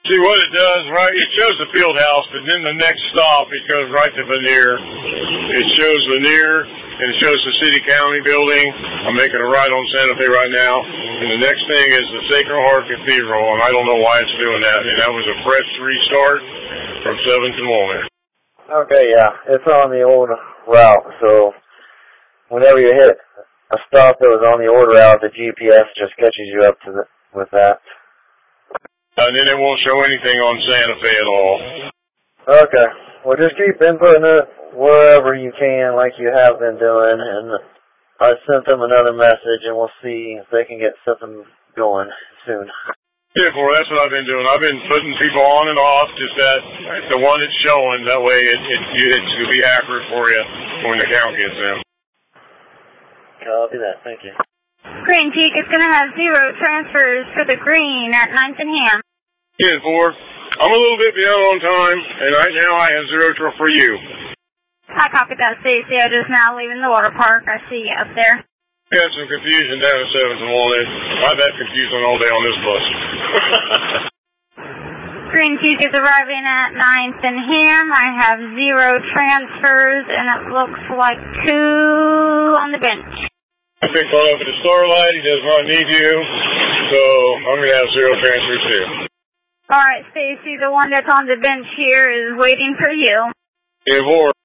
See what it does, right? It shows the field house, but then the next stop, it goes right to Vanier. It shows Vanier, and it shows the city-county building. I'm making a right on Santa Fe right now. And the next thing is the Sacred Heart Cathedral, and I don't know why it's doing that. And that was a fresh restart from 7th and Walnut. Okay, yeah. It's on the old route, so whenever you hit a stop that was on the old route, the GPS just catches you up to with that. And then it won't show anything on Santa Fe at all. Okay. Well, just keep inputting it wherever you can, like you have been doing, and I sent them another message, and we'll see if they can get something going soon. Yeah, well, that's what I've been doing. I've been putting people on and off, just that the one it's showing. That way it's going to be accurate for you when the count gets in. Copy that. Thank you. Green Peak is going to have 0 transfers for the green at 9th and Ham. 10-4. I'm a little bit behind on time, and right now I have 0 for you. I copied that, Stacy. I'm just now leaving the water park. I see you up there. Got some confusion down at 7th and Walnut. I've had confusion all day on this bus. Green Peak is arriving at 9th and Ham. I have 0 transfers, and it looks like 2 on the bench. I picked one up at the Starlight. He does not need you, so I'm going to have 0 transfers too. All right, Stacy, the one that's on the bench here is waiting for you. 10-4.